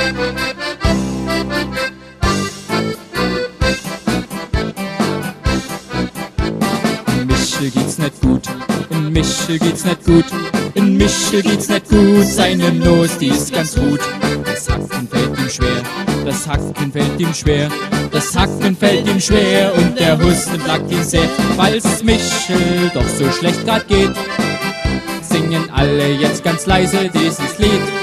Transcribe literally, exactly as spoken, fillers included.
In Michel geht's nicht gut, in Michel geht's nicht gut, in Michel geht's nicht gut, seine Nose, die ist ganz gut. Das Hacken fällt ihm schwer, das Hacken fällt ihm schwer, das Hacken fällt ihm schwer und der Husten plagt ihn sehr. Weil's Michel doch so schlecht grad geht, singen alle jetzt ganz leise dieses Lied.